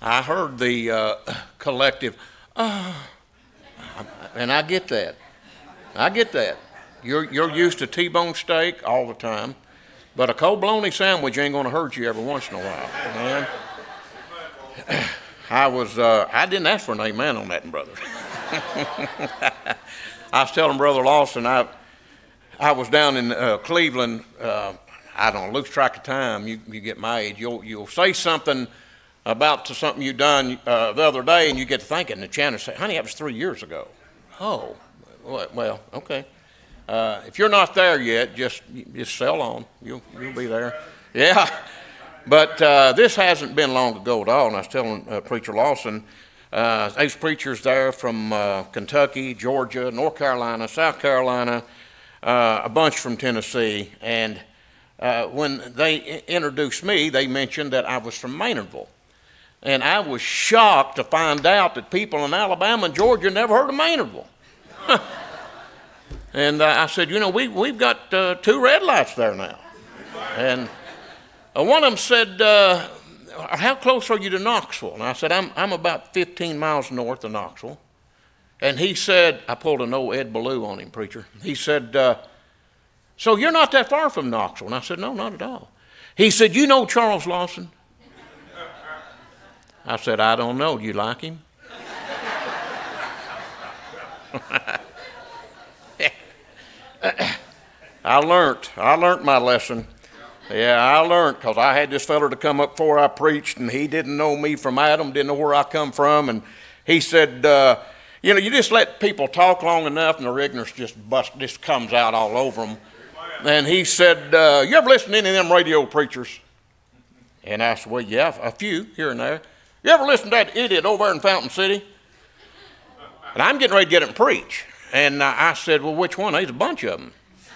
I heard the collective, and I get that. I get that. You're used to T-bone steak all the time, but a cold bologna sandwich ain't going to hurt you every once in a while, man. I didn't ask for an amen on that, brother. I was telling Brother Lawson, I was down in Cleveland. I don't lose track of time. You get my age. You'll say something about something you done the other day, and you get to thinking. And Chandler say, "Honey, that was 3 years ago." Oh, well, okay. If you're not there yet, just sail on. You'll be there. Yeah. But this hasn't been long ago at all. And I was telling Preacher Lawson, there's preachers there from Kentucky, Georgia, North Carolina, South Carolina, a bunch from Tennessee. And when they introduced me, they mentioned that I was from Maynardville. And I was shocked to find out that people in Alabama and Georgia never heard of Maynardville. And I said, we've got 2 red lights there now. And one of them said, how close are you to Knoxville? And I said, I'm about 15 miles north of Knoxville. And he said, I pulled an old Ed Ballou on him, preacher. He said, so you're not that far from Knoxville? And I said, no, not at all. He said, you know Charles Lawson? I said, I don't know. Do you like him? I learned my lesson. Yeah, I learned, because I had this feller to come up before I preached, and he didn't know me from Adam, didn't know where I come from, and he said, you just let people talk long enough, and their ignorance just comes out all over them. And he said, you ever listen to any of them radio preachers? And I said, well, yeah, a few here and there. You ever listen to that idiot over there in Fountain City? And I'm getting ready to get him to preach. And I said, well, which one? There's a bunch of them.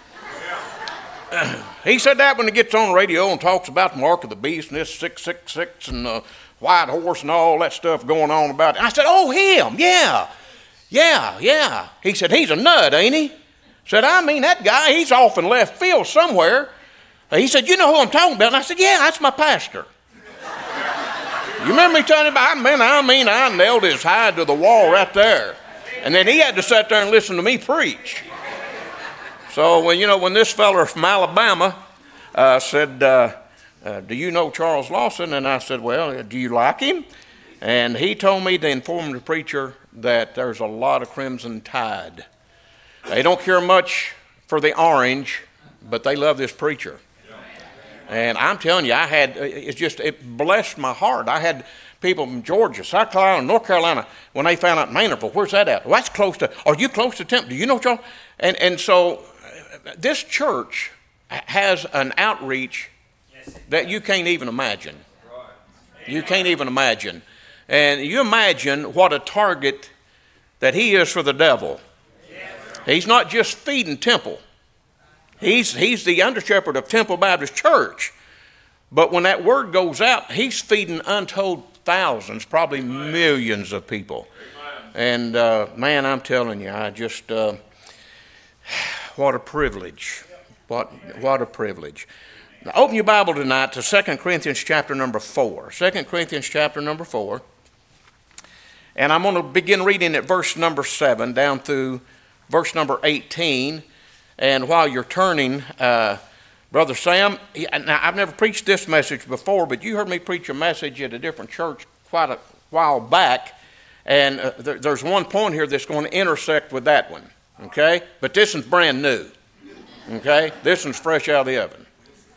He said that when he gets on the radio and talks about the mark of the beast and this 666 and the white horse and all that stuff going on about it. I said, oh, him, yeah. He said, he's a nut, ain't he? Said, I mean, that guy, he's off in left field somewhere. He said, you know who I'm talking about? And I said, yeah, that's my pastor. You remember me telling you about, I nailed his hide to the wall right there. And then he had to sit there and listen to me preach. So, when this fella from Alabama said, do you know Charles Lawson? And I said, well, do you like him? And he told me to inform the preacher that there's a lot of Crimson Tide. They don't care much for the orange, but they love this preacher. And I'm telling you, it blessed my heart. I had people from Georgia, South Carolina, North Carolina, when they found out Maynardville, where's that at? Well, that's close to, are you close to Temple? Do you know Charles? And so this church has an outreach that you can't even imagine. You can't even imagine. And you imagine what a target that he is for the devil. He's not just feeding Temple. He's the under-shepherd of Temple Baptist Church. But when that word goes out, he's feeding untold thousands, probably millions of people. And man, I'm telling you, what a privilege. What a privilege. Now, open your Bible tonight to 2 Corinthians chapter number 4. 2 Corinthians chapter number 4. And I'm going to begin reading at verse number 7 down through verse number 18. And while you're turning, Brother Sam, now I've never preached this message before, but you heard me preach a message at a different church quite a while back. And there's one point here that's going to intersect with that one. Okay? But this one's brand new. Okay? This one's fresh out of the oven.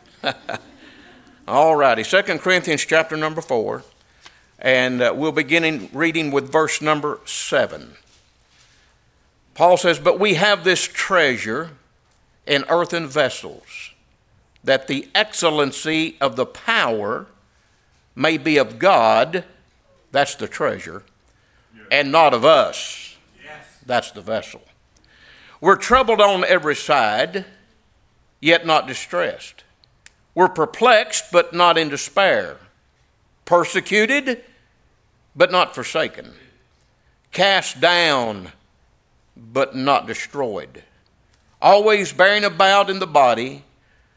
All righty. 2 Corinthians chapter number 4. And we'll begin reading with verse number 7. Paul says, but we have this treasure in earthen vessels, that the excellency of the power may be of God, that's the treasure, and not of us, that's the vessel. We're troubled on every side, yet not distressed. We're perplexed, but not in despair. Persecuted, but not forsaken. Cast down, but not destroyed. Always bearing about in the body.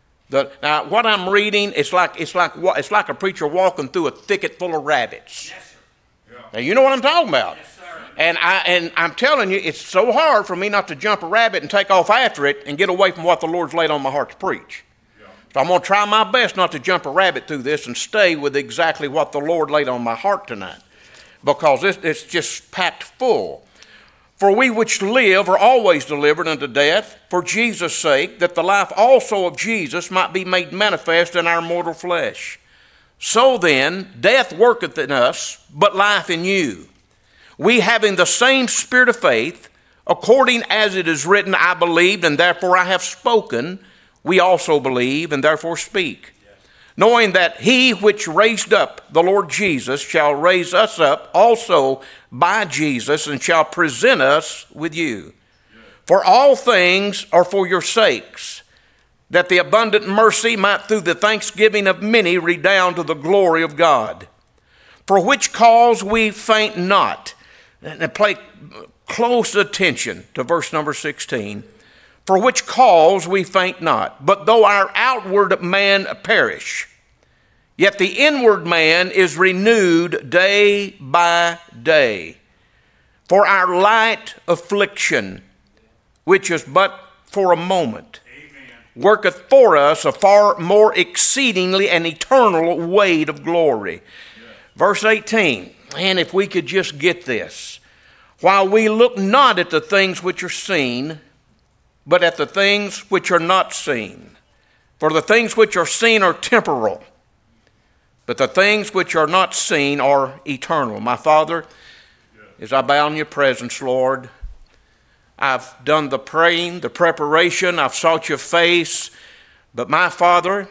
Now, what I'm reading, it's like a preacher walking through a thicket full of rabbits. Now, you know what I'm talking about. And I'm telling you, it's so hard for me not to jump a rabbit and take off after it and get away from what the Lord's laid on my heart to preach. So I'm going to try my best not to jump a rabbit through this and stay with exactly what the Lord laid on my heart tonight, because it's just packed full. For we which live are always delivered unto death for Jesus' sake, that the life also of Jesus might be made manifest in our mortal flesh. So then, death worketh in us, but life in you. We having the same spirit of faith, according as it is written, I believed, and therefore I have spoken. We also believe, and therefore speak. Yes. Knowing that he which raised up the Lord Jesus shall raise us up also by Jesus, and shall present us with you. Yes. For all things are for your sakes, that the abundant mercy might through the thanksgiving of many redound to the glory of God. For which cause we faint not. And pay close attention to verse number 16. For which cause we faint not, but though our outward man perish, yet the inward man is renewed day by day. For our light affliction, which is but for a moment, worketh for us a far more exceedingly and eternal weight of glory. Verse 18, and if we could just get this. While we look not at the things which are seen, but at the things which are not seen. For the things which are seen are temporal, but the things which are not seen are eternal. My Father, as I bow in your presence, Lord, I've done the praying, the preparation, I've sought your face, but my Father,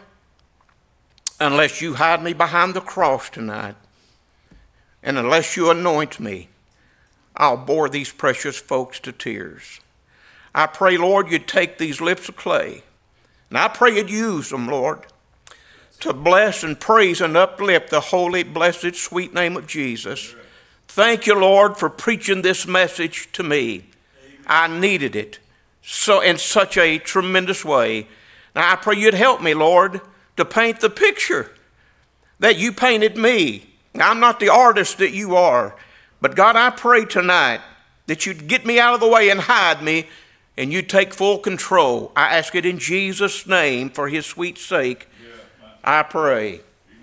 unless you hide me behind the cross tonight, and unless you anoint me, I'll bore these precious folks to tears. I pray, Lord, you'd take these lips of clay, and I pray you'd use them, Lord, to bless and praise and uplift the holy, blessed, sweet name of Jesus. Thank you, Lord, for preaching this message to me. I needed it so in such a tremendous way. Now, I pray you'd help me, Lord, to paint the picture that you painted me. Now, I'm not the artist that you are, but God, I pray tonight that you'd get me out of the way and hide me, and you'd take full control. I ask it in Jesus' name for his sweet sake. I pray.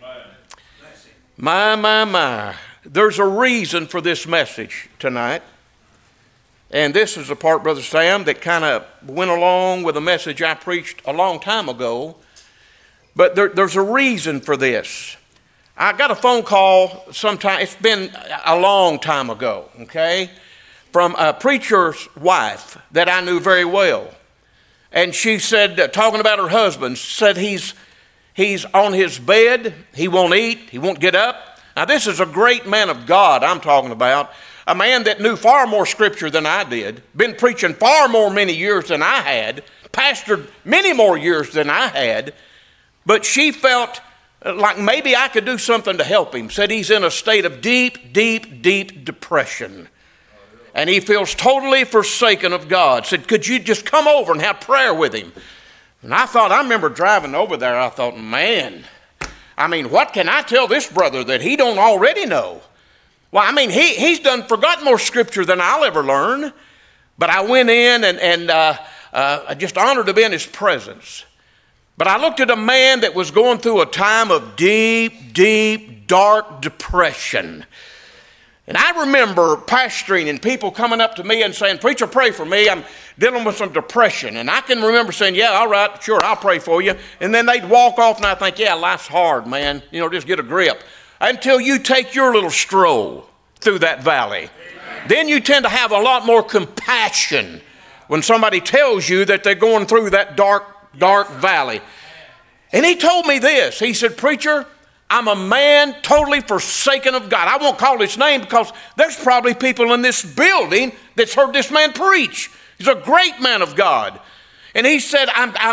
My. There's a reason for this message tonight. And this is the part, Brother Sam, that kind of went along with a message I preached a long time ago. But there's a reason for this. I got a phone call sometime, it's been a long time ago, okay, from a preacher's wife that I knew very well. And she said, talking about her husband, said he's on his bed, he won't eat, he won't get up. Now this is a great man of God I'm talking about, a man that knew far more scripture than I did, been preaching far more many years than I had, pastored many more years than I had, but she felt like maybe I could do something to help him. Said he's in a state of deep, deep, deep depression. And he feels totally forsaken of God. Said, could you just come over and have prayer with him? And I remember driving over there, I thought, man, what can I tell this brother that he don't already know? Well, he's forgotten more scripture than I'll ever learn. But I went in and just honored to be in his presence. But I looked at a man that was going through a time of deep, deep, dark depression. And I remember pastoring and people coming up to me and saying, preacher, pray for me. I'm dealing with some depression. And I can remember saying, yeah, all right, sure, I'll pray for you. And then they'd walk off and I think, yeah, life's hard, man. Just get a grip. Until you take your little stroll through that valley. Amen. Then you tend to have a lot more compassion when somebody tells you that they're going through that dark valley. And he told me this. He said, preacher, I'm a man totally forsaken of God. I won't call his name because there's probably people in this building that's heard this man preach. He's a great man of God. And he said,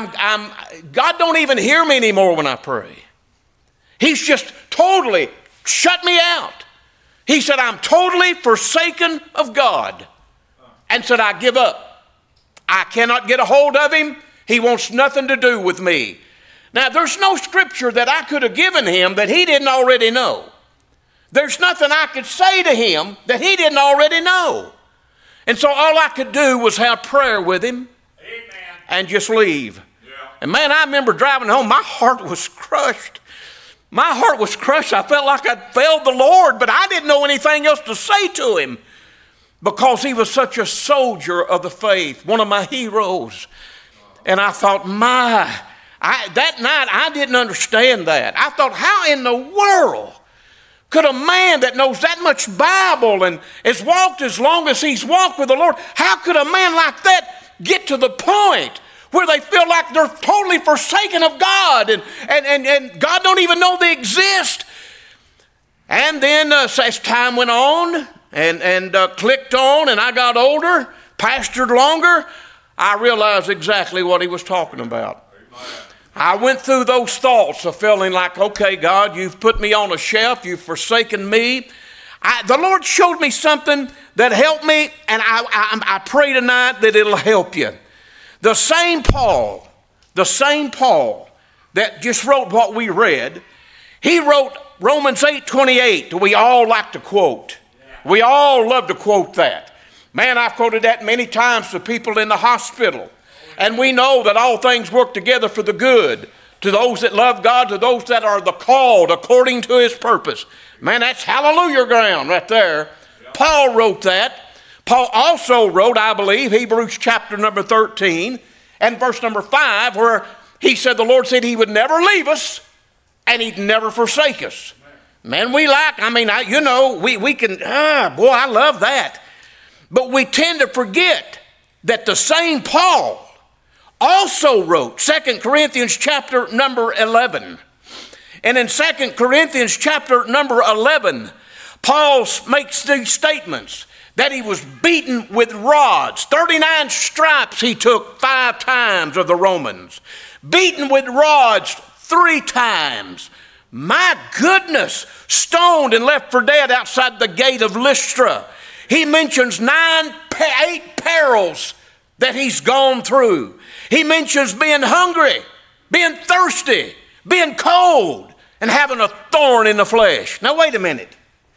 God don't even hear me anymore when I pray. He's just totally shut me out. He said, I'm totally forsaken of God. And said, I give up. I cannot get a hold of him. He wants nothing to do with me. Now, there's no scripture that I could have given him that he didn't already know. There's nothing I could say to him that he didn't already know. And so all I could do was have prayer with him. Amen. And just leave. Yeah. And man, I remember driving home, my heart was crushed. My heart was crushed. I felt like I'd failed the Lord, but I didn't know anything else to say to him because he was such a soldier of the faith, one of my heroes. And I thought, that night I didn't understand that. I thought, how in the world could a man that knows that much Bible and has walked as long as he's walked with the Lord, how could a man like that get to the point where they feel like they're totally forsaken of God and God don't even know they exist? And then as time went on and clicked on and I got older, pastored longer, I realized exactly what he was talking about. Amen. I went through those thoughts of feeling like, okay, God, you've put me on a shelf. You've forsaken me. The Lord showed me something that helped me, and I pray tonight that it'll help you. The same Paul that just wrote what we read, he wrote Romans 8:28 that we all like to quote. We all love to quote that. Man, I've quoted that many times to people in the hospital. And we know that all things work together for the good, to those that love God, to those that are the called according to his purpose. Man, that's hallelujah ground right there. Yep. Paul wrote that. Paul also wrote, I believe, Hebrews chapter number 13 and verse number 5, where he said the Lord said he would never leave us and he'd never forsake us. Man, we can, boy, I love that. But we tend to forget that the same Paul also wrote 2 Corinthians chapter number 11. And in 2 Corinthians chapter number 11, Paul makes these statements that he was beaten with rods. 39 stripes he took 5 times of the Romans. Beaten with rods 3 times. My goodness, stoned and left for dead outside the gate of Lystra. He mentions 8 perils that he's gone through. He mentions being hungry, being thirsty, being cold, and having a thorn in the flesh. Now, wait a minute.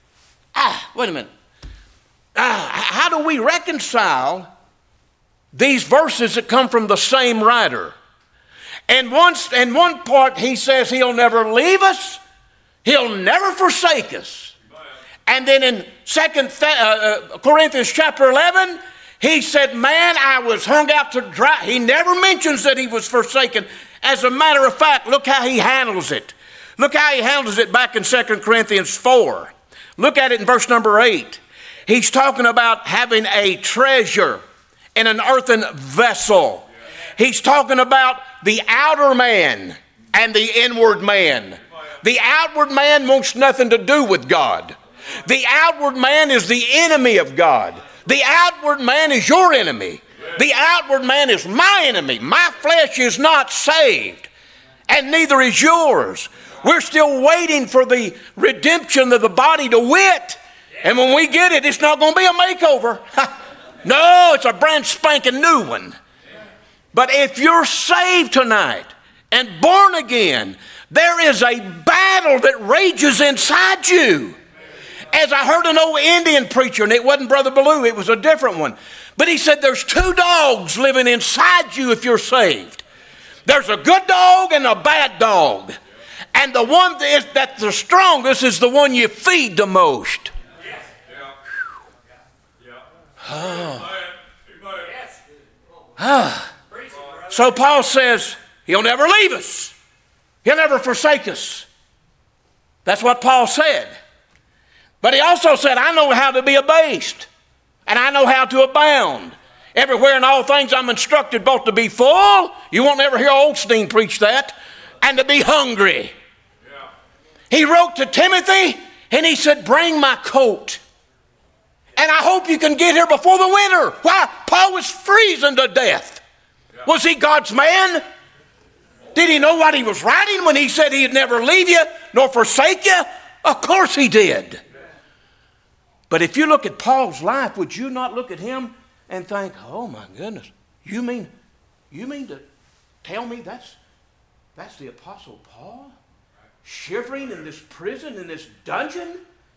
How do we reconcile these verses that come from the same writer? And in one part, he says he'll never leave us. He'll never forsake us. And then in 2 Corinthians chapter 11, he said, man, I was hung out to dry. He never mentions that he was forsaken. As a matter of fact, look how he handles it. Look how he handles it back in 2 Corinthians 4. Look at it in verse number 8. He's talking about having a treasure in an earthen vessel. He's talking about the outer man and the inward man. The outward man wants nothing to do with God. The outward man is the enemy of God. The outward man is your enemy. The outward man is my enemy. My flesh is not saved, and neither is yours. We're still waiting for the redemption of the body to wit. And when we get it, it's not going to be a makeover. No, it's a brand spanking new one. But if you're saved tonight and born again, there is a battle that rages inside you. As I heard an old Indian preacher, and it wasn't Brother Ballou, it was a different one. But he said there's 2 dogs living inside you if you're saved. There's a good dog and a bad dog. And the one that's the strongest is the one you feed the most. So Paul says he'll never leave us. He'll never forsake us. That's what Paul said. But he also said, I know how to be abased, and I know how to abound. Everywhere in all things I'm instructed both to be full, you won't ever hear Osteen preach that, and to be hungry. Yeah. He wrote to Timothy, and he said, bring my coat. And I hope you can get here before the winter. Why? Paul was freezing to death. Yeah. Was he God's man? Did he know what he was writing when he said he'd never leave you nor forsake you? Of course he did. But if you look at Paul's life, would you not look at him and think, oh my goodness, you mean to tell me that's the Apostle Paul? Shivering in this prison, in this dungeon?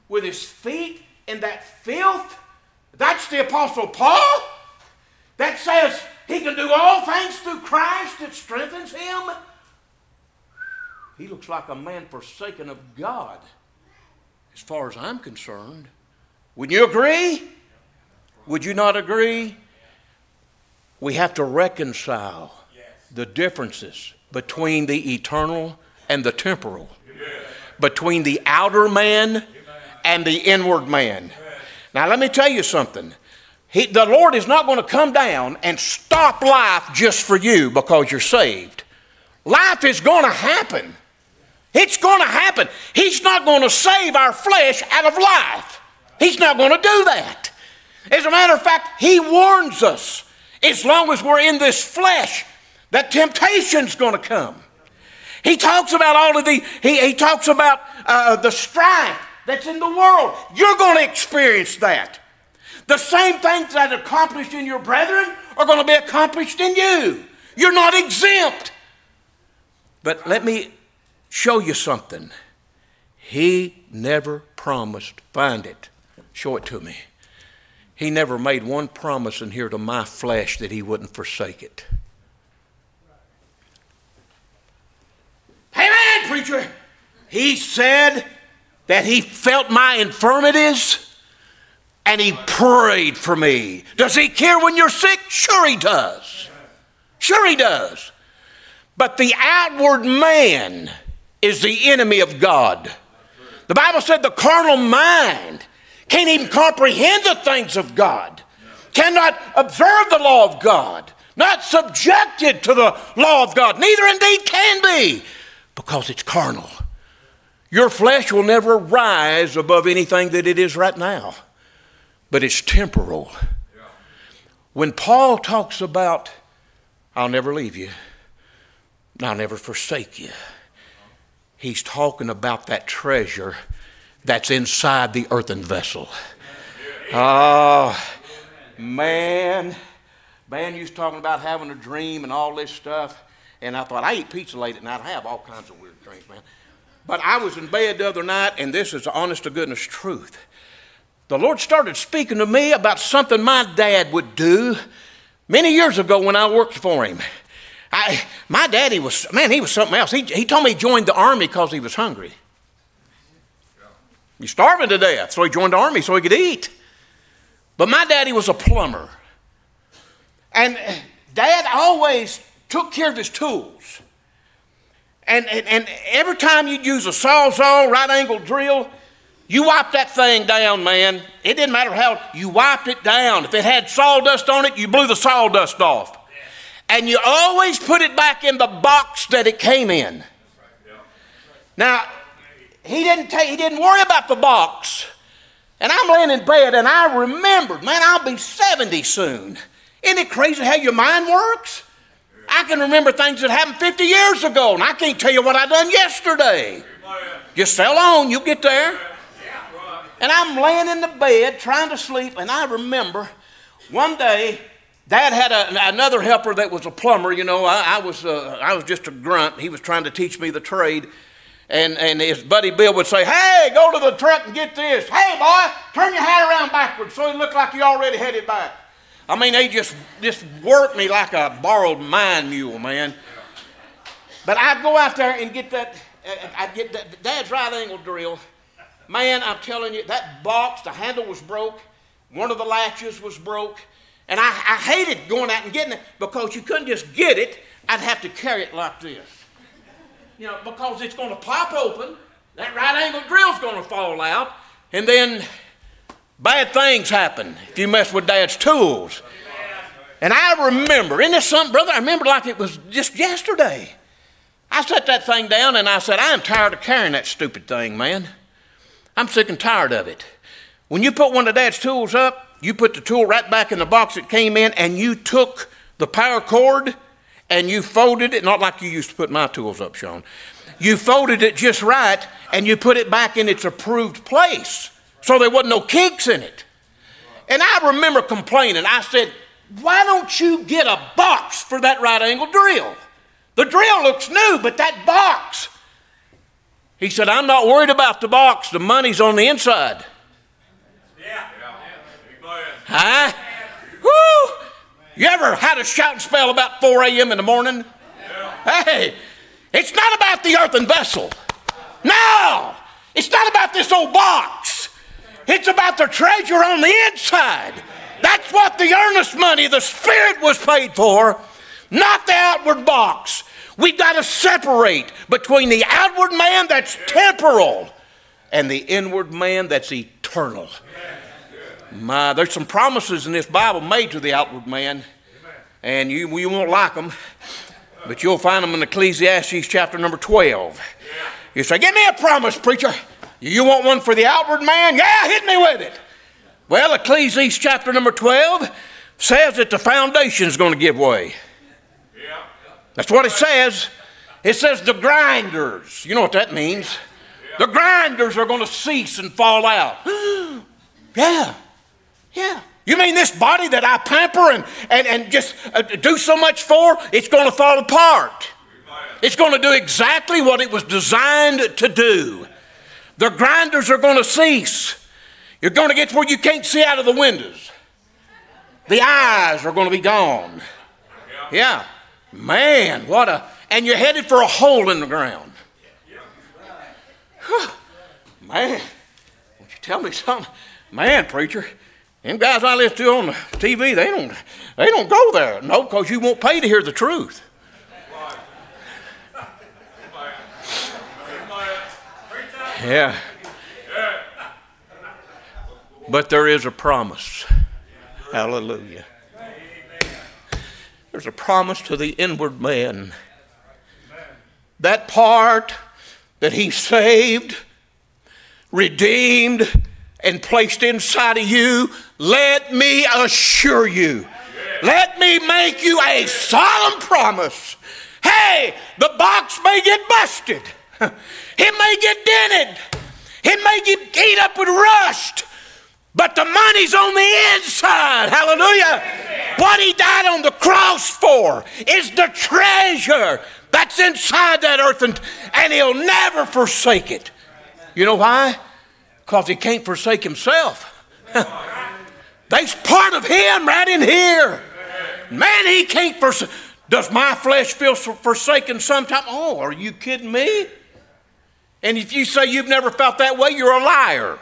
with his feet in that filth. That's the Apostle Paul that says he can do all things through Christ that strengthens him. He looks like a man forsaken of God, as far as I'm concerned. Would you agree? Would you not agree? We have to reconcile the differences between the eternal and the temporal, between the outer man and the inward man. Now let me tell you something. The Lord is not going to come down and stop life just for you because you're saved. Life is going to happen. It's going to happen. He's not going to save our flesh out of life. He's not going to do that. As a matter of fact, he warns us, as long as we're in this flesh, that temptation's going to come. He talks about all of he talks about the strife that's in the world. You're going to experience that. The same things that are accomplished in your brethren are going to be accomplished in you. You're not exempt. But let me show you something. He never promised. Find it. Show it to me. He never made one promise in here to my flesh that he wouldn't forsake it. Amen, preacher. He said that he felt my infirmities and he prayed for me. Does he care when you're sick? Sure he does. Sure he does. But the outward man is the enemy of God. The Bible said the carnal mind can't even comprehend the things of God, cannot observe the law of God, not subjected to the law of God, neither indeed can be, because it's carnal. Your flesh will never rise above anything that it is right now, but it's temporal. When Paul talks about, I'll never leave you, and I'll never forsake you, he's talking about that treasure that's inside the earthen vessel. Oh, man you was talking about having a dream and all this stuff, and I thought, I eat pizza late at night. I have all kinds of weird dreams, man. But I was in bed the other night, and this is the honest to goodness truth. The Lord started speaking to me about something my dad would do many years ago when I worked for him. My daddy was, he was something else. He told me he joined the army because he was hungry. He's starving to death, so he joined the army so he could eat. But my daddy was a plumber. And Dad always took care of his tools. And every time you'd use a sawzall, right-angle drill, you wiped that thing down, man. It didn't matter how, you wiped it down. If it had sawdust on it, you blew the sawdust off. And you always put it back in the box that it came in. Now, he didn't worry about the box. And I'm laying in bed and I remembered, man, I'll be 70 soon. Isn't it crazy how your mind works? I can remember things that happened 50 years ago, and I can't tell you what I done yesterday. Just sail on, you'll get there. And I'm laying in the bed trying to sleep, and I remember one day Dad had another helper that was a plumber. You know, I was just a grunt. He was trying to teach me the trade. And his buddy Bill would say, hey, go to the truck and get this. Hey, boy, turn your hat around backwards so it looked like you already had it back. I mean, they just worked me like a borrowed mine mule, man. But I'd go out there and get that, I'd get that Dad's right-angle drill. Man, I'm telling you, that box, the handle was broke. One of the latches was broke. And I hated going out and getting it because you couldn't just get it. I'd have to carry it like this. You know, because it's going to pop open, that right-angle drill's going to fall out, and then bad things happen if you mess with Dad's tools. And I remember, isn't this something, brother? I remember like it was just yesterday. I set that thing down and I said, I am tired of carrying that stupid thing, man. I'm sick and tired of it. When you put one of Dad's tools up, you put the tool right back in the box it came in, and you took the power cord and you folded it, not like you used to put my tools up, Sean. You folded it just right, and you put it back in its approved place, so there wasn't no kinks in it. And I remember complaining. I said, why don't you get a box for that right-angle drill? The drill looks new, but that box. He said, I'm not worried about the box. The money's on the inside. Huh? Woo! You ever had a shouting spell about 4 a.m. in the morning? Hey, it's not about the earthen vessel. No, it's not about this old box. It's about the treasure on the inside. That's what the earnest money, the Spirit, was paid for, not the outward box. We've got to separate between the outward man that's temporal and the inward man that's eternal. There's some promises in this Bible made to the outward man, and you won't like them, but you'll find them in Ecclesiastes chapter number 12. You say, give me a promise, preacher. You want one for the outward man? Yeah, hit me with it. Well, Ecclesiastes chapter number 12 says that the foundation is going to give way. That's what it says. It says the grinders. You know what that means. The grinders are going to cease and fall out. Yeah. You mean this body that I pamper and just do so much for, it's going to fall apart. It's going to do exactly what it was designed to do. The grinders are going to cease. You're going to get to where you can't see out of the windows. The eyes are going to be gone. Yeah. Man, and you're headed for a hole in the ground. Man, won't you tell me something? Man, preacher, them guys I listen to on the TV, they don't go there. No, because you won't pay to hear the truth. Yeah. But there is a promise. Hallelujah. There's a promise to the inward man. That part that he saved, redeemed, and placed inside of you, let me assure you, let me make you a solemn promise. Hey, the box may get busted. It may get dented. It may get eat up with rust. But the money's on the inside. Hallelujah. What he died on the cross for is the treasure that's inside that earth, and he'll never forsake it. You know why? Because he can't forsake himself. There's part of him right in here. Man, he can't forsake. Does my flesh feel forsaken sometimes? Oh, are you kidding me? And if you say you've never felt that way, you're a liar.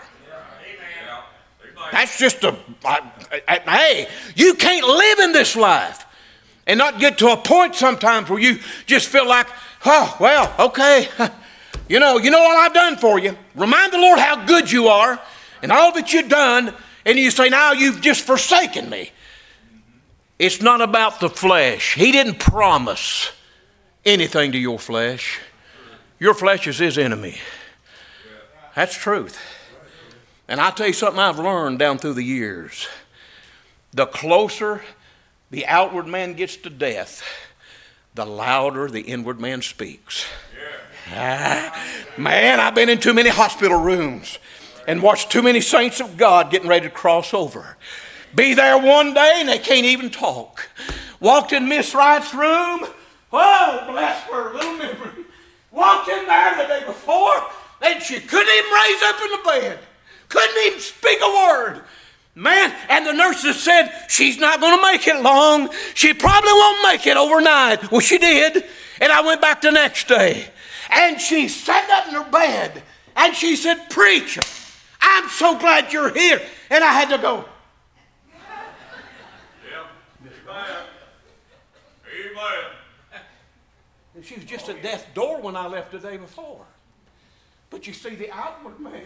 That's just hey, you can't live in this life and not get to a point sometimes where you just feel like, oh, well, okay. You know all I've done for you. Remind the Lord how good you are and all that you've done, and you say, now you've just forsaken me. It's not about the flesh. He didn't promise anything to your flesh. Your flesh is his enemy. That's truth. And I'll tell you something I've learned down through the years. The closer the outward man gets to death, the louder the inward man speaks. Man, I've been in too many hospital rooms and watched too many saints of God getting ready to cross over. Be there one day and they can't even talk. Walked in Miss Wright's room. Oh, bless her little memory. Walked in there the day before and she couldn't even raise up in the bed. Couldn't even speak a word. Man, and the nurses said, she's not going to make it long. She probably won't make it overnight. Well, she did. And I went back the next day. And she sat up in her bed. And she said, preacher, I'm so glad you're here. And I had to go. Amen. And she was just at death's door when I left the day before. But you see, the outward man,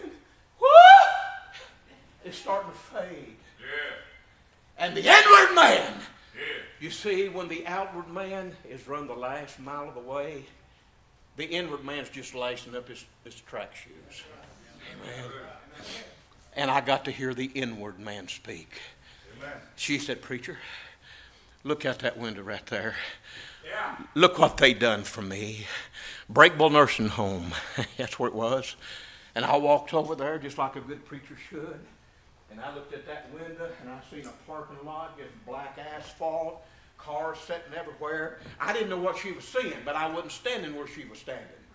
it's starting to fade. Yeah. And the inward man, you see, when the outward man is run the last mile of the way, the inward man's just lacing up his track shoes. Amen. And I got to hear the inward man speak. Amen. She said, preacher, look out that window right there. Yeah. Look what they done for me. Breakable Nursing Home. That's where it was. And I walked over there just like a good preacher should. And I looked at that window and I seen a parking lot, just black asphalt, cars sitting everywhere. I didn't know what she was seeing, but I wasn't standing where she was standing.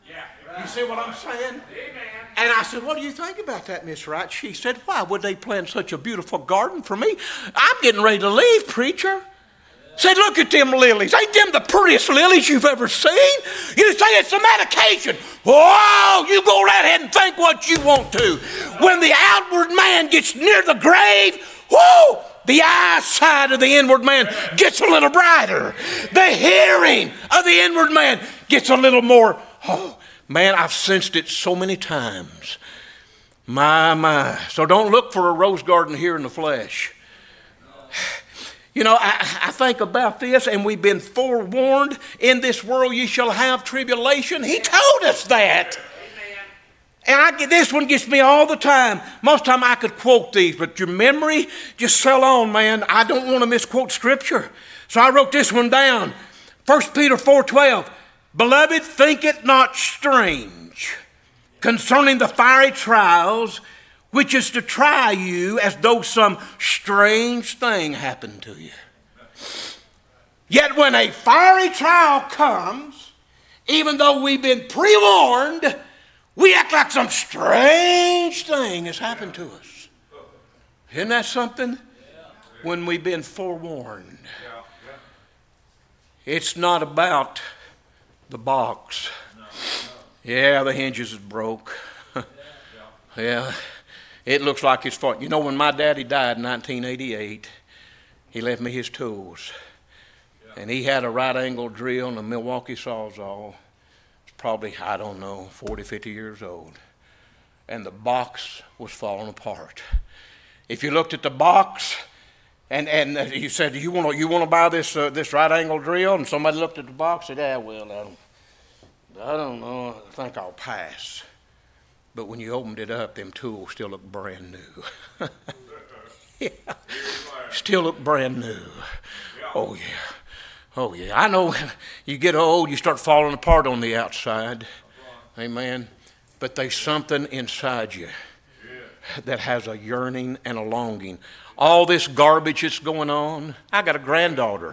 You see what I'm saying? And I said, what do you think about that, Miss Wright? She said, why would they plant such a beautiful garden for me? I'm getting ready to leave, preacher. Said, look at them lilies. Ain't them the prettiest lilies you've ever seen? You say it's a medication. Whoa, you go right ahead and think what you want to. When the outward man gets near the grave, whoa, the eyesight of the inward man gets a little brighter. The hearing of the inward man gets a little more, oh, man, I've sensed it so many times. My. So don't look for a rose garden here in the flesh. You know, I think about this, and we've been forewarned, in this world you shall have tribulation. He told us that. And this one gets me all the time. Most time I could quote these, but your memory just sell on, man. I don't want to misquote Scripture. So I wrote this one down. 1 Peter 4:12. Beloved, think it not strange concerning the fiery trials which is to try you as though some strange thing happened to you. Yet when a fiery trial comes, even though we've been pre-warned, we act like some strange thing has happened to us. Isn't that something? When we've been forewarned. It's not about the box. Yeah, the hinges is broke. Yeah. It looks like his fault. You know, when my daddy died in 1988, he left me his tools. And he had a right angle drill and a Milwaukee Sawzall. It's probably, I don't know, 40, 50 years old. And the box was falling apart. If you looked at the box and you said, you want to buy this right angle drill? And somebody looked at the box and said, well, I don't know. I think I'll pass. But when you opened it up, them tools still look brand new. Yeah. Still look brand new. Oh, yeah. Oh, yeah. I know you get old, you start falling apart on the outside. Amen. But there's something inside you that has a yearning and a longing. All this garbage that's going on. I got a granddaughter.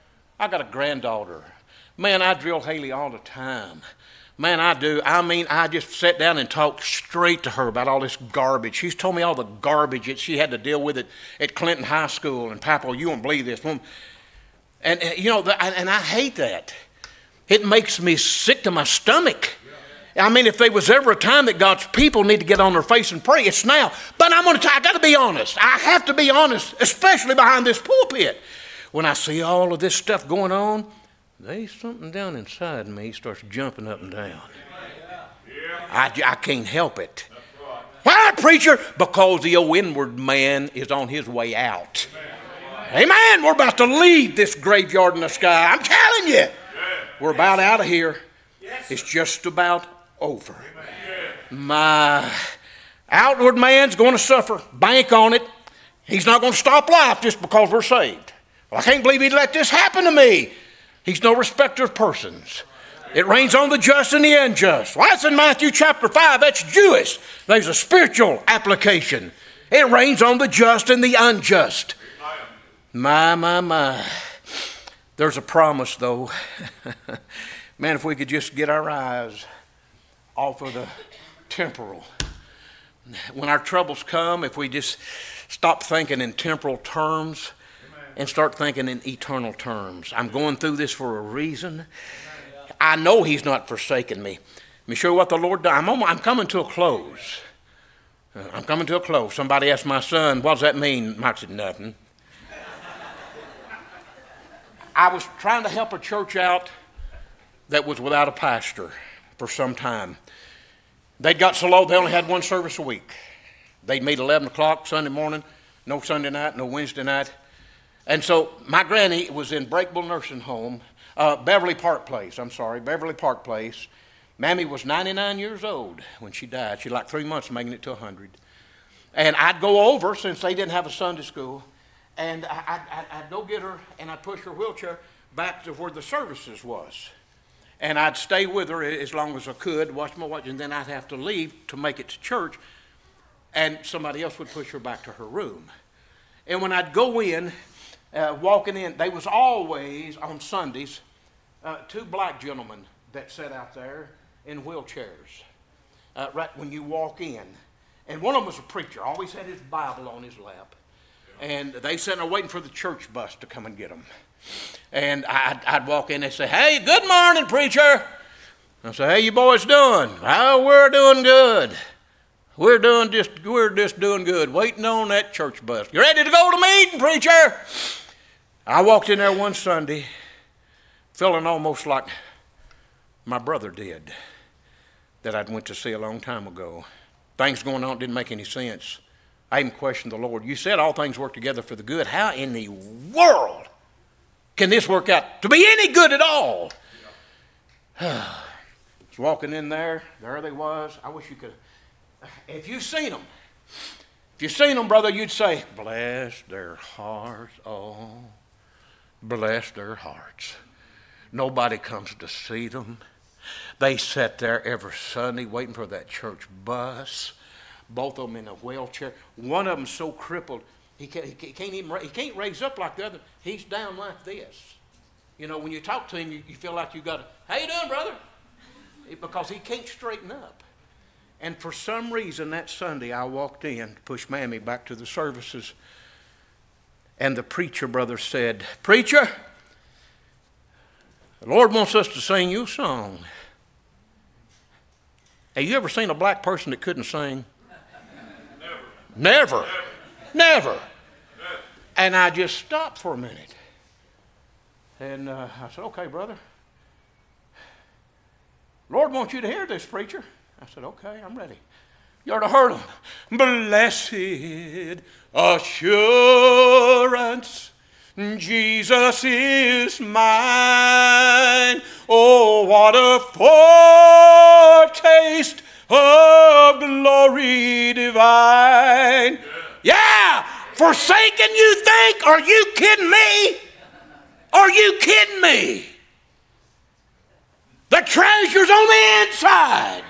Man, I drill Haley all the time. Man, I do. I mean, I just sat down and talked straight to her about all this garbage. She's told me all the garbage that she had to deal with at Clinton High School. And, Papa, you won't believe this. And you know, and I hate that. It makes me sick to my stomach. I mean, if there was ever a time that God's people need to get on their face and pray, it's now. But I got to be honest. I have to be honest, especially behind this pulpit. When I see all of this stuff going on, there's something down inside me starts jumping up and down. I can't help it. Why, preacher? Because the old inward man is on his way out. Amen. We're about to leave this graveyard in the sky. I'm telling you. We're about out of here. It's just about over. My outward man's going to suffer. Bank on it. He's not going to stop life just because we're saved. Well, I can't believe he'd let this happen to me. He's no respecter of persons. It rains on the just and the unjust. Well, that's in Matthew chapter 5. That's Jewish. There's a spiritual application. It rains on the just and the unjust. My. There's a promise, though. Man, if we could just get our eyes off of the temporal. When our troubles come, if we just stop thinking in temporal terms and start thinking in eternal terms. I'm going through this for a reason. I know he's not forsaken me. Let me show you what the Lord done. I'm coming to a close. Somebody asked my son, what does that mean? Mark said, nothing. I was trying to help a church out that was without a pastor for some time. They'd got so low, they only had one service a week. They'd meet 11 o'clock Sunday morning, no Sunday night, no Wednesday night. And so my granny was in Breakable Nursing Home, Beverly Park Place. Mammy was 99 years old when she died. She like 3 months making it to 100. And I'd go over, since they didn't have a Sunday school, and I'd go get her, and I'd push her wheelchair back to where the services was. And I'd stay with her as long as I could, watch my watch, and then I'd have to leave to make it to church, and somebody else would push her back to her room. And when I'd go in, walking in, they was always, on Sundays, 2 black gentlemen that sat out there, in wheelchairs right when you walk in. And one of them was a preacher, always had his Bible on his lap. And they sat there waiting for the church bus to come and get them. And I'd walk in and say, "Hey, good morning, preacher." I say, "How you boys doing?" "Oh, we're doing good. We're just doing good, waiting on that church bus. You ready to go to meeting, preacher?" I walked in there one Sunday feeling almost like my brother did that I'd went to see a long time ago. Things going on didn't make any sense. I even questioned the Lord. You said all things work together for the good. How in the world can this work out to be any good at all? I was walking in there. There they was. I wish you could. If you seen them, brother, you'd say, "Bless their hearts. Oh, bless their hearts." Nobody comes to see them. They sat there every Sunday waiting for that church bus. Both of them in a wheelchair. One of them so crippled he can't raise up like the other. He's down like this. You know, when you talk to him, you feel like you got to, "How you doing, brother?" Because he can't straighten up. And for some reason that Sunday I walked in to push Mammy back to the services, and the preacher brother said, "Preacher, the Lord wants us to sing you a song." Have you ever seen a black person that couldn't sing? Never. And I just stopped for a minute. And I said, "Okay, brother. Lord wants you to hear this, preacher." I said, "Okay, I'm ready." You ought to heard them. "Blessed assurance, Jesus is mine. Oh, what a foretaste of glory divine." Yeah, forsaken you think? Are you kidding me? Are you kidding me? The treasure's on the inside.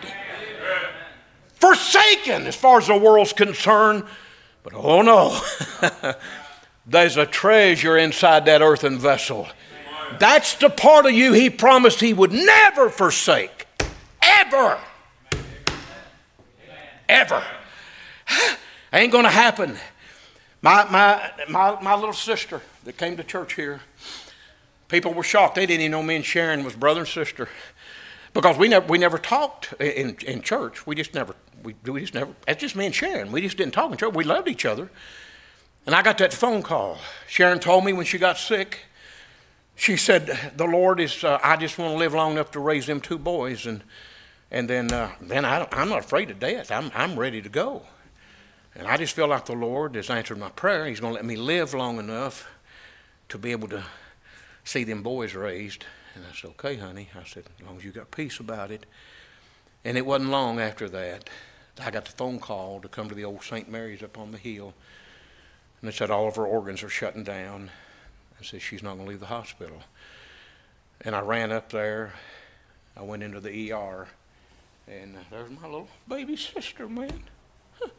Forsaken as far as the world's concerned. But oh no, there's a treasure inside that earthen vessel. That's the part of you he promised he would never forsake. Ever. Ever. Ain't going to happen. My little sister that came to church here, people were shocked. They didn't even know me and Sharon was brother and sister. Because we never talked in church. We just never, that's just me and Sharon. We just didn't talk in church. We loved each other. And I got that phone call. Sharon told me when she got sick, she said, "The Lord is, I just want to live long enough to raise them two boys. And then I'm not afraid of death. I'm ready to go. And I just feel like the Lord has answered my prayer. He's going to let me live long enough to be able to see them boys raised." And I said, "Okay, honey." I said, "As long as you got peace about it." And it wasn't long after that, I got the phone call to come to the old St. Mary's up on the hill. And they said all of her organs are shutting down. I said, "She's not going to leave the hospital." And I ran up there. I went into the ER. And there's my little baby sister, man. Huh.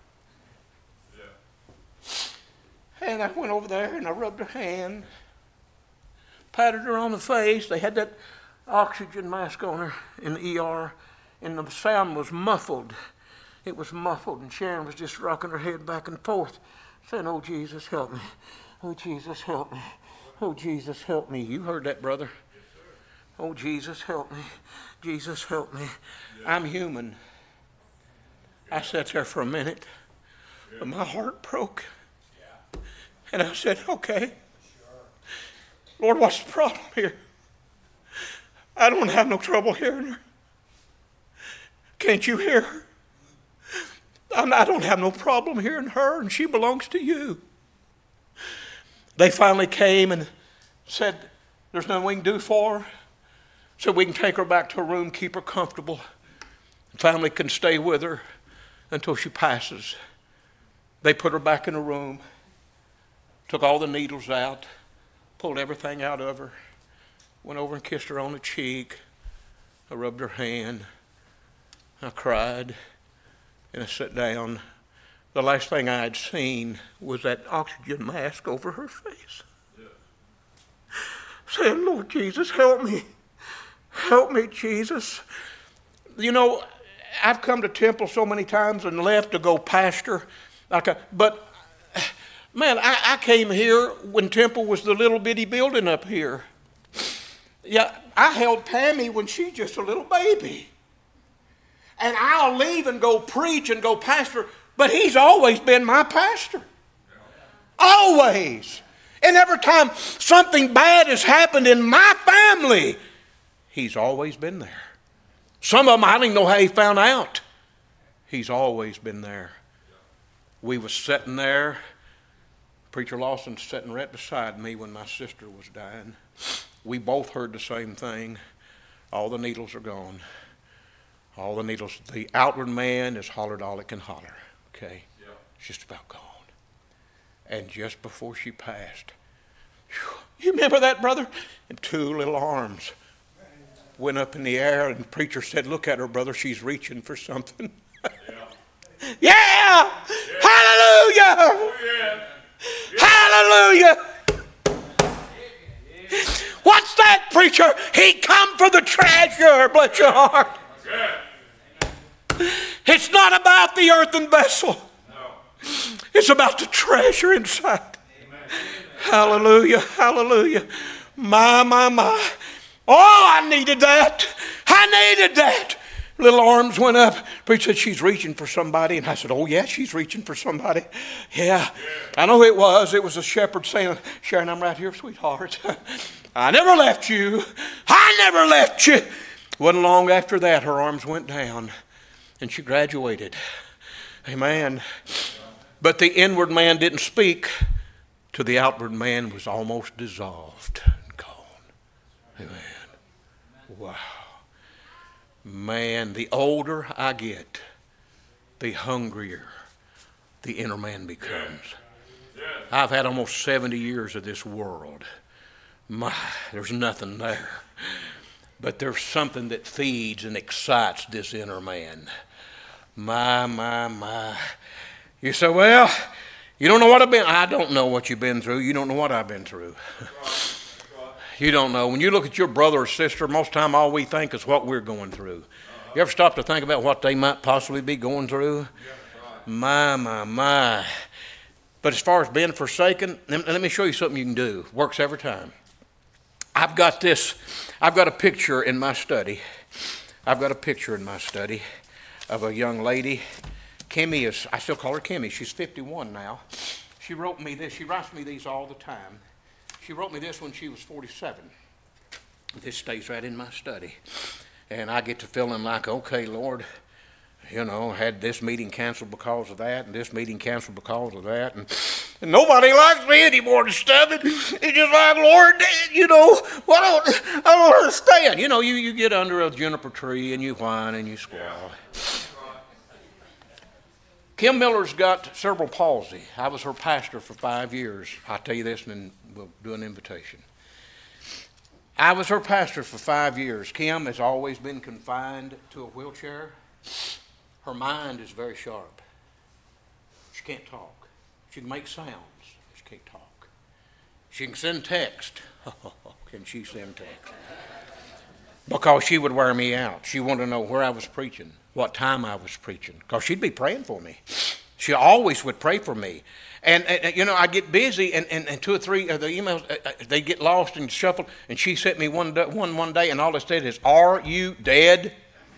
Yeah. And I went over there and I rubbed her hand. Patted her on the face. They had that oxygen mask on her in the ER, and the sound was muffled. It was muffled, and Sharon was just rocking her head back and forth, saying, "Oh, Jesus, help me. Oh, Jesus, help me. Oh, Jesus, help me." You heard that, brother. Yes, sir. "Oh, Jesus, help me. Jesus, help me." Yeah. I'm human. Yeah. I sat there for a minute, but my heart broke. Yeah. And I said, "Okay. Lord, what's the problem here? I don't have no trouble hearing her. Can't you hear her? I don't have no problem hearing her, and she belongs to you." They finally came and said, "There's nothing we can do for her. So we can take her back to her room, keep her comfortable. The family can stay with her until she passes." They put her back in her room, took all the needles out, pulled everything out of her, went over and kissed her on the cheek. I rubbed her hand. I cried, and I sat down. The last thing I had seen was that oxygen mask over her face. Yeah. Saying, "Lord Jesus, help me. Help me, Jesus." You know, I've come to Temple so many times and left to go pastor. But, man, I came here when Temple was the little bitty building up here. Yeah, I held Tammy when she's just a little baby. And I'll leave and go preach and go pastor, but he's always been my pastor. Always. And every time something bad has happened in my family, he's always been there. Some of them, I don't even know how he found out. He's always been there. We was sitting there. Preacher Lawson sitting right beside me when my sister was dying. We both heard the same thing. All the needles are gone. All the needles. The outward man has hollered all it can holler. Okay? Yeah. It's just about gone. And just before she passed, you remember that, brother? And two little arms went up in the air, and the preacher said, look at her, brother. She's reaching for something. Yeah! Yeah. Hallelujah! Oh, yeah. Hallelujah! What's that, preacher? He come for the treasure, bless your heart. It's not about the earthen vessel. It's about the treasure inside. Hallelujah, hallelujah. My. Oh, I needed that. I needed that. Little arms went up. Preacher said, she's reaching for somebody. And I said, oh, yeah, she's reaching for somebody. Yeah. I know it was. It was a shepherd saying, Sharon, I'm right here, sweetheart. I never left you. I never left you. Wasn't long after that, her arms went down, and she graduated. Amen. But the inward man didn't speak till the outward man was almost dissolved and gone. Amen. Wow. Man, the older I get, the hungrier the inner man becomes. I've had almost 70 years of this world. There's nothing there. But there's something that feeds and excites this inner man. My. You say, well, you don't know what I've been. I don't know what you've been through. You don't know what I've been through. You don't know. When you look at your brother or sister, most of the time all we think is what we're going through. You ever stop to think about what they might possibly be going through? My. But as far as being forsaken, let me show you something you can do. Works every time. I've got a picture in my study. of a young lady. Kimmy I still call her Kimmy. She's 51 now. She wrote me this. She writes me these all the time. She wrote me this when she was 47. This stays right in my study. And I get to feeling like, okay, Lord, had this meeting canceled because of that, and this meeting canceled because of that, and nobody likes me anymore and stuff. It's just like, Lord, I don't understand. You get under a juniper tree and you whine and you squall. Kim Miller's got cerebral palsy. I was her pastor for 5 years. I'll tell you this and then we'll do an invitation. I was her pastor for 5 years. Kim has always been confined to a wheelchair. Her mind is very sharp. She can't talk. She can make sounds. She can't talk. She can send text. Can she send text? Because she would wear me out. She wanted to know where I was preaching, what time I was preaching, because she'd be praying for me. She always would pray for me. And I get busy, and 2 or 3 of the emails, they get lost and shuffled, and she sent me one day, and all it said is, "Are you dead?"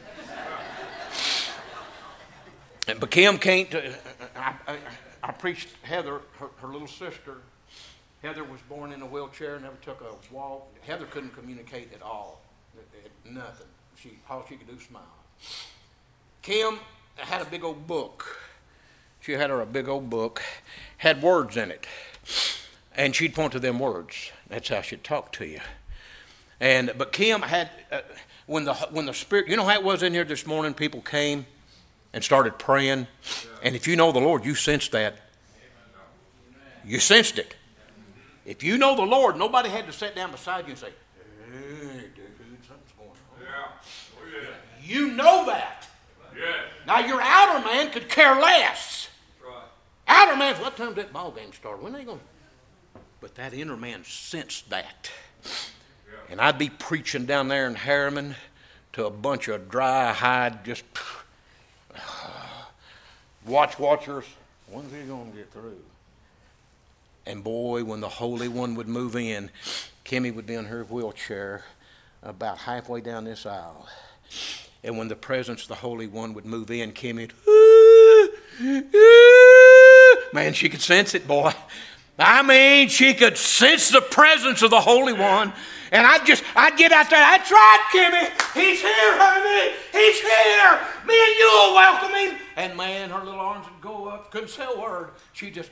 But Kim can't. I preached Heather, her little sister. Heather was born in a wheelchair, never took a walk. Heather couldn't communicate at all. Nothing. All she could do was smile. Kim had a big old book. She had a big old book, had words in it. And she'd point to them words. That's how she'd talk to you. But Kim had, when the Spirit, you know how it was in here this morning? People came and started praying. And if you know the Lord, you sensed that. You sensed it. If you know the Lord, nobody had to sit down beside you and say, "Hey, dude, something's going on." You know that. Now, your outer man could care less. Outer man, what time's that ball game start? When are they going? But that inner man sensed that. And I'd be preaching down there in Harriman, to a bunch of dry hide, just watchers. When's he going to get through? And boy, when the Holy One would move in, Kimmy would be in her wheelchair about halfway down this aisle. And when the presence of the Holy One would move in, Kimmy would, man, she could sense it, boy. I mean, she could sense the presence of the Holy One. And I'd get out there. That's right, Kimmy. He's here, honey. He's here. Me and you will welcome him. And man, her little arms would go up. Couldn't say a word. She just,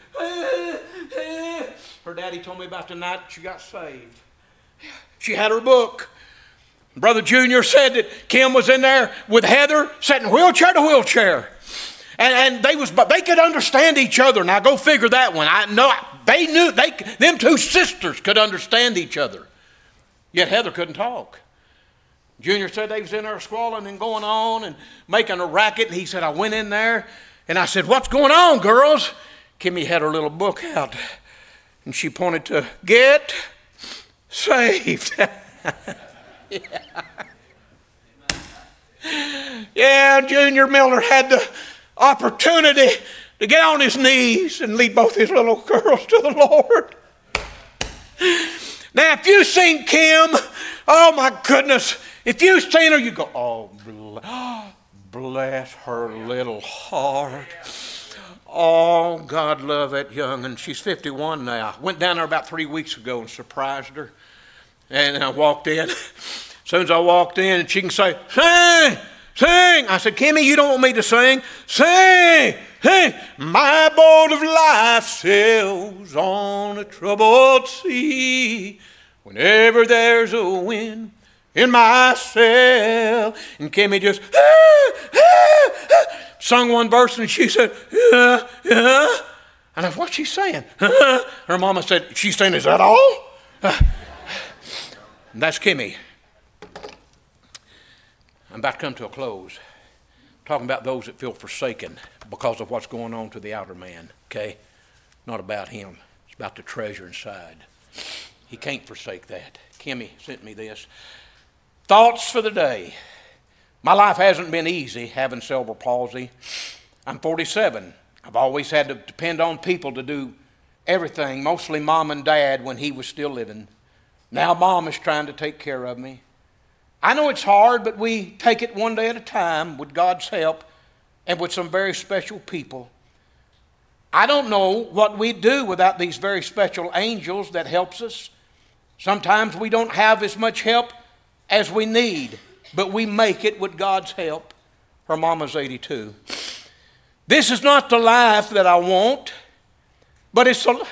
her daddy told me about the night she got saved. She had her book. Brother Junior said that Kim was in there with Heather, sitting wheelchair to wheelchair. And they could understand each other. Now go figure that one. I know they knew them two sisters could understand each other. Yet Heather couldn't talk. Junior said they was in there squalling and going on and making a racket. And he said, I went in there and I said, what's going on, girls? Kimmy had her little book out and she pointed to Get Saved. Yeah, Junior Miller had the opportunity to get on his knees and lead both his little girls to the Lord. Now, if you've seen Kim, oh my goodness, if you've seen her, you go, oh, bless her little heart. Oh, God love that young, and she's 51 now. Went down there about 3 weeks ago and surprised her. And I walked in. As soon as I walked in, she can say, sing, sing. I said, Kimmy, you don't want me to sing? Sing, sing. My boat of life sails on a troubled sea. Whenever there's a wind in my sail. And Kimmy just sung one verse and she said, yeah, yeah. And I said, what's she saying? Her mama said, she's saying, is that all? And that's Kimmy. I'm about to come to a close. I'm talking about those that feel forsaken because of what's going on to the outer man, okay? Not about him. It's about the treasure inside. He can't forsake that. Kimmy sent me this. Thoughts for the day. My life hasn't been easy having cerebral palsy. I'm 47. I've always had to depend on people to do everything, mostly mom and dad when he was still living. Now mom is trying to take care of me. I know it's hard, but we take it one day at a time with God's help and with some very special people. I don't know what we'd do without these very special angels that helps us. Sometimes we don't have as much help as we need, but we make it with God's help. Her mama's 82. This is not the life that I want, but it's a...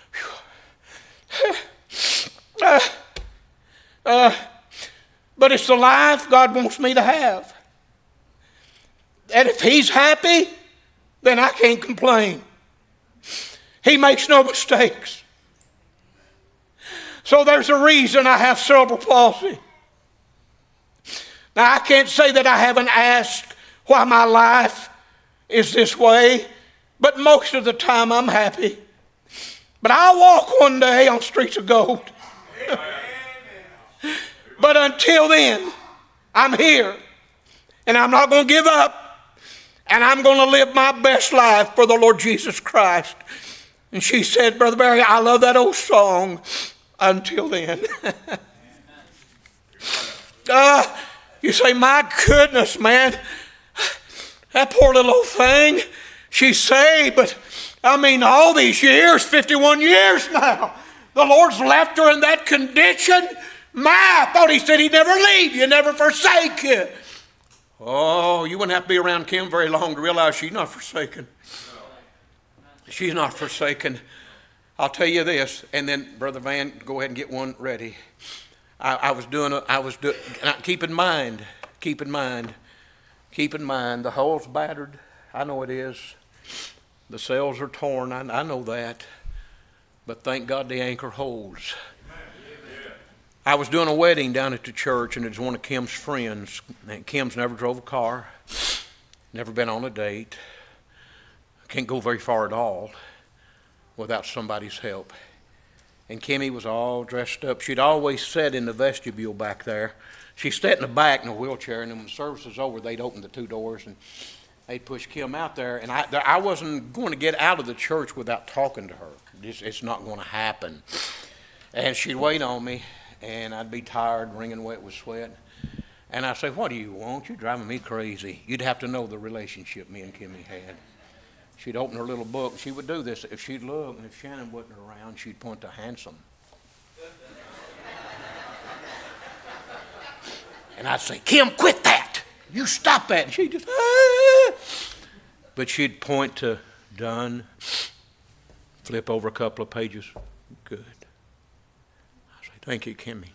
but it's the life God wants me to have. And if he's happy, then I can't complain. He makes no mistakes. So there's a reason I have cerebral palsy. Now I can't say that I haven't asked why my life is this way, but most of the time I'm happy. But I'll walk one day on streets of gold. But until then, I'm here. And I'm not going to give up. And I'm going to live my best life for the Lord Jesus Christ. And she said, Brother Barry, I love that old song. Until then. You say, my goodness, man. That poor little old thing. She's saved, but I mean, all these years, 51 years now, the Lord's left her in that condition. I thought he said he'd never leave you, never forsake you. Oh, you wouldn't have to be around Kim very long to realize she's not forsaken. She's not forsaken. I'll tell you this, and then Brother Van, go ahead and get one ready. Keep in mind, the hull's battered. I know it is. The sails are torn. I know that. But thank God the anchor holds. I was doing a wedding down at the church, and it was one of Kim's friends. And Kim's never drove a car, never been on a date, can't go very far at all without somebody's help. And Kimmy was all dressed up. She'd always sat in the vestibule back there. She sat in the back in a wheelchair, and then when the service was over, they'd open the 2 doors, and they'd push Kim out there. And I wasn't going to get out of the church without talking to her. It's not going to happen. And she'd wait on me, and I'd be tired, wringing wet with sweat. And I'd say, what do you want? You're driving me crazy. You'd have to know the relationship me and Kimmy had. She'd open her little book. She would do this. If she'd look, and if Shannon wasn't around, she'd point to Handsome. And I'd say, Kim, quit that. You stop that. And she'd just, ah. But she'd point to Done. Flip over a couple of pages. Good. I say, thank you, Kimmy.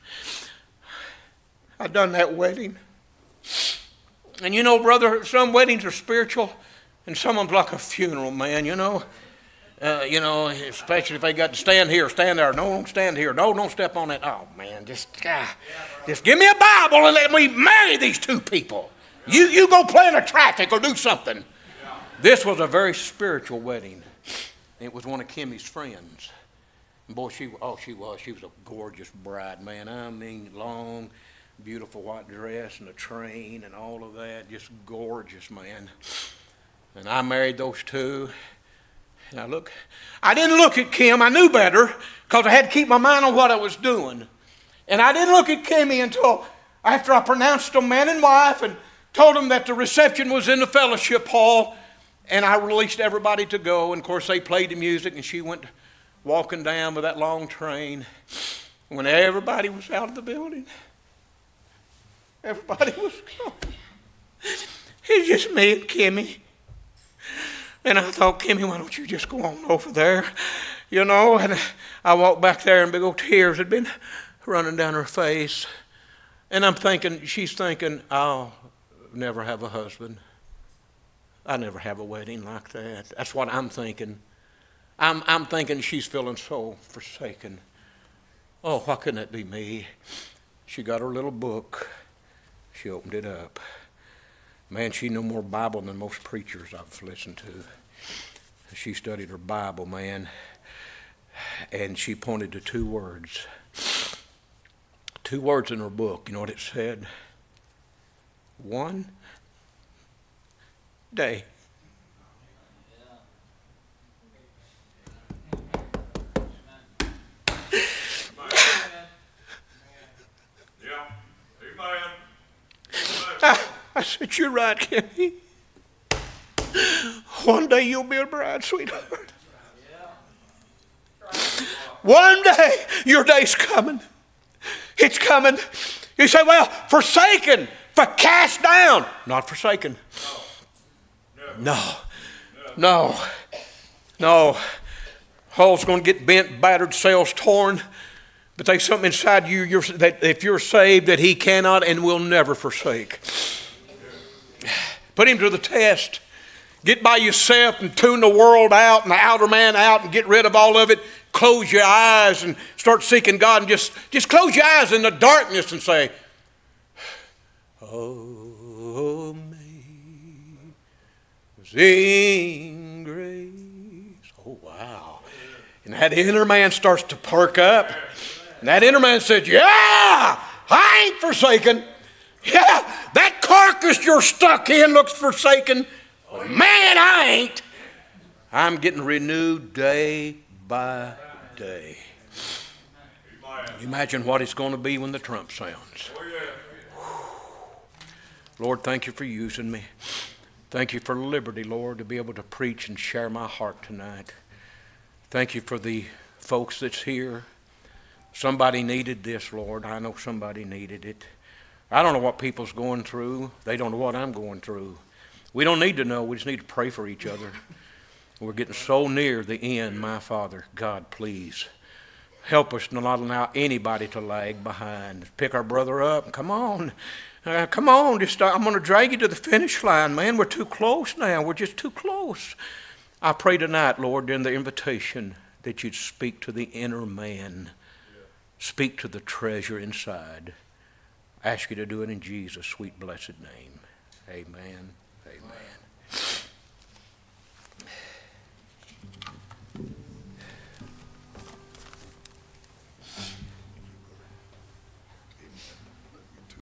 I done that wedding. And you know, brother, some weddings are spiritual, and some of them's like a funeral, man, you know. Especially if they got to stand here, stand there. No, don't stand here. No, don't step on that. Oh, man, just give me a Bible and let me marry these 2 people. You go play in the traffic or do something. This was a very spiritual wedding. It was one of Kimmy's friends. And boy, she was a gorgeous bride, man. I mean, long, beautiful white dress and a train and all of that. Just gorgeous, man. And I married those 2. And I didn't look at Kim. I knew better because I had to keep my mind on what I was doing. And I didn't look at Kimmy until after I pronounced them man and wife and told them that the reception was in the fellowship hall. And I released everybody to go. And, of course, they played the music, and she went walking down with that long train. When everybody was out of the building, everybody was gone. It's just me and Kimmy. And I thought, Kimmy, why don't you just go on over there? You know, and I walked back there, and big old tears had been running down her face. And I'm thinking, she's thinking, I'll never have a husband. I never have a wedding like that. That's what I'm thinking. I'm thinking she's feeling so forsaken. Oh, why couldn't it be me? She got her little book. She opened it up. Man, she knew more Bible than most preachers I've listened to. She studied her Bible, man. And she pointed to 2 words. 2 words in her book. You know what it said? One day. I said, you're right, Kimmy. One day you'll be a bride, sweetheart. One day your day's coming. It's coming. You say, well, forsaken, for cast down. Not forsaken. No. Hull's going to get bent, battered, sails torn. But there's something inside you that if you're saved that he cannot and will never forsake. Put him to the test. Get by yourself and tune the world out and the outer man out and get rid of all of it. Close your eyes and start seeking God and just close your eyes in the darkness and say, oh, amazing grace. Oh, wow. And that inner man starts to perk up. And that inner man says, yeah, I ain't forsaken. Yeah, that carcass you're stuck in looks forsaken. But man, I ain't. I'm getting renewed day by day. Imagine what it's going to be when the trump sounds. Lord, thank you for using me. Thank you for liberty, Lord, to be able to preach and share my heart tonight. Thank you for the folks that's here. Somebody needed this, Lord. I know somebody needed it. I don't know what people's going through. They don't know what I'm going through. We don't need to know. We just need to pray for each other. We're getting so near the end, my Father. God, please help us to not allow anybody to lag behind. Pick our brother up. Come on. Come on. I'm going to drag you to the finish line, man. We're too close now. We're just too close. I pray tonight, Lord, in the invitation that you'd speak to the inner man. Speak to the treasure inside. I ask you to do it in Jesus' sweet, blessed name. Amen. Amen.